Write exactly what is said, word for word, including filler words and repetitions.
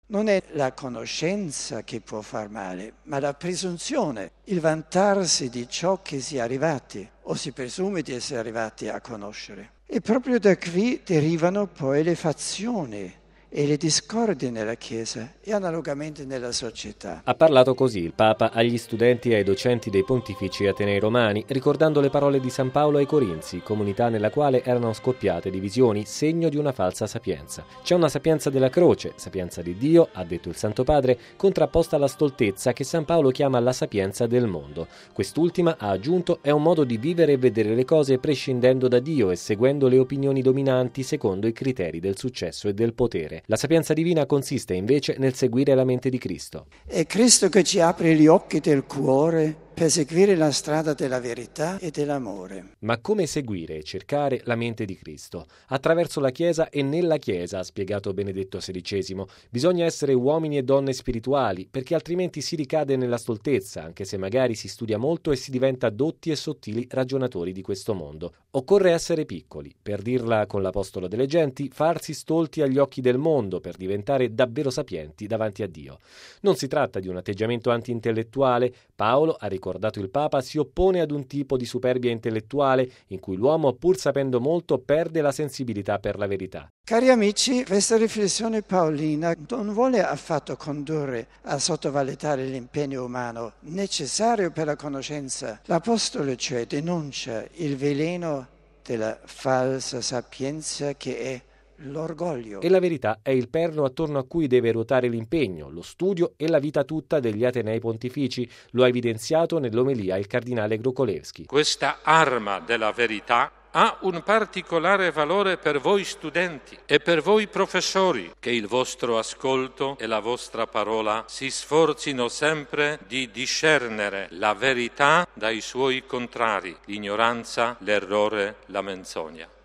Non è la conoscenza che può far male, ma la presunzione, il vantarsi di ciò che si è arrivati o si presume di essere arrivati a conoscere. E proprio da qui derivano poi le fazioni e le discordie nella Chiesa e analogamente nella società. Ha parlato così il Papa agli studenti e ai docenti dei pontifici Atenei Romani, ricordando le parole di San Paolo ai Corinzi, comunità nella quale erano scoppiate divisioni, segno di una falsa sapienza. C'è una sapienza della croce, sapienza di Dio, ha detto il Santo Padre, contrapposta alla stoltezza che San Paolo chiama la sapienza del mondo. Quest'ultima, ha aggiunto, è un modo di vivere e vedere le cose prescindendo da Dio e seguendo le opinioni dominanti secondo i criteri del successo e del potere. La sapienza divina consiste invece nel seguire la mente di Cristo. È Cristo che ci apre gli occhi del cuore per seguire la strada della verità e dell'amore. Ma come seguire e cercare la mente di Cristo? Attraverso la Chiesa e nella Chiesa, ha spiegato Benedetto sedicesimo. Bisogna essere uomini e donne spirituali, perché altrimenti si ricade nella stoltezza, anche se magari si studia molto e si diventa dotti e sottili ragionatori di questo mondo. Occorre essere piccoli, per dirla con l'Apostolo delle Genti, farsi stolti agli occhi del mondo per diventare davvero sapienti davanti a Dio. Non si tratta di un atteggiamento anti-intellettuale. Paolo, ha ricordato il Papa, si oppone ad un tipo di superbia intellettuale in cui l'uomo, pur sapendo molto, perde la sensibilità per la verità. Cari amici, questa riflessione paolina non vuole affatto condurre a sottovalutare l'impegno umano necessario per la conoscenza. L'Apostolo, cioè, denuncia il veleno della falsa sapienza che è l'orgoglio. E la verità è il perno attorno a cui deve ruotare l'impegno, lo studio e la vita tutta degli Atenei pontifici. Lo ha evidenziato nell'omelia il cardinale Grukolewski. Questa arma della verità ha un particolare valore per voi studenti e per voi professori, che il vostro ascolto e la vostra parola si sforzino sempre di discernere la verità dai suoi contrari, l'ignoranza, l'errore, la menzogna.